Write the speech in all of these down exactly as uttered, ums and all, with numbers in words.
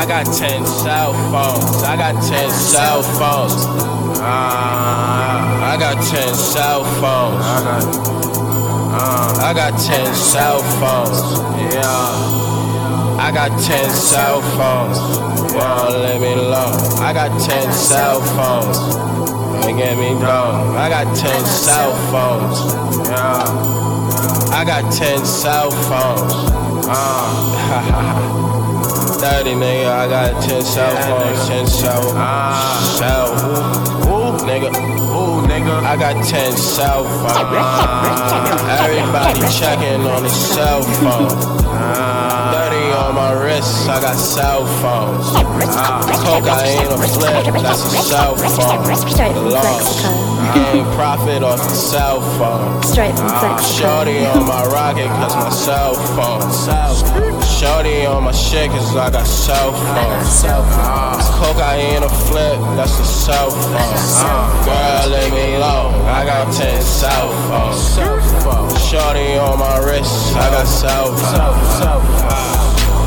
I got ten cell phones. I got ten cell phones. Uh, I got ten cell phones. I got, uh, I got ten cell phones. Yeah. I got ten cell phones. Won't let me alone. I got ten cell phones. Don't get me wrong. I got ten cell phones. Yeah. I got ten cell phones. Uh. thirty nigga, I got ten cell phones, ten cell phones. Cell, who, nigga, who, nigga, I got ten cell phones. Everybody checking on the cell phone. thirty on my wrist, I got cell phones. Cocaine or flip, that's a cell phone. Lost, gain profit off the cell phone. Shorty on my rocket, cause my cell phone. Shorty on my shit, cause I got cell phones. Cocaine or flip, that's a cell phone. Girl, leave me alone, I got ten cell phones. Shorty on my wrist, I got cell phones.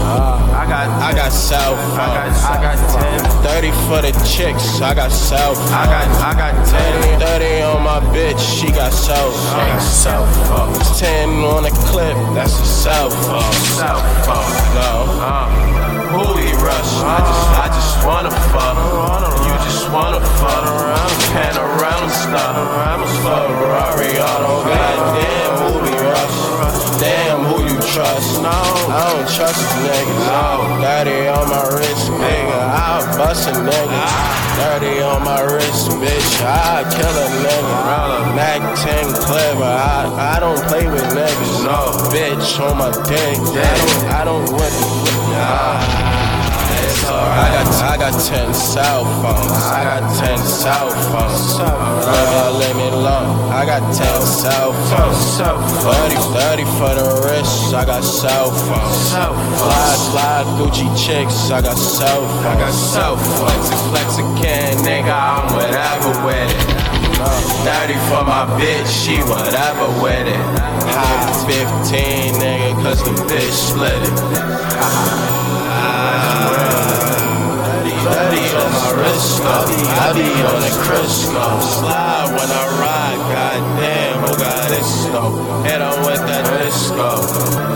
I got, I got cell phones. I got ten. thirty for the chicks, I got cell phones. I got, I got ten. thirty on my bitch, she got cell phones. ten on the clip, that's a cell phone. Cell phone. No. Uh, Booty rush. I just, I just wanna fuck. You just wanna fuck. Panorama stuff. Ferrari auto. Goddamn booty rush. Damn, who you trust? No, I don't trust these niggas. No, thirty on my wrist, nigga. I'll bust a nigga. thirty on my wrist, bitch. I'll kill a nigga. Mac ten clever. I, I don't play with niggas. No, bitch on my dick. I don't, I don't whip it. Nah. I got, I got ten cell phones. I got ten cell phones. Girl, leave me alone. I got ten cell phones. thirty, thirty for the wrist. I got cell phones. Fly, fly, Gucci chicks. I got cell phones. I got cell phones. Flex a can, nigga. I'm whatever with it. thirty for my bitch. She whatever with it. High fifteen, nigga, cause the bitch split it. thirty on my wrist, I be on the Crisco. Slide when I ride, goddamn, who got this though? Hit on with that disco.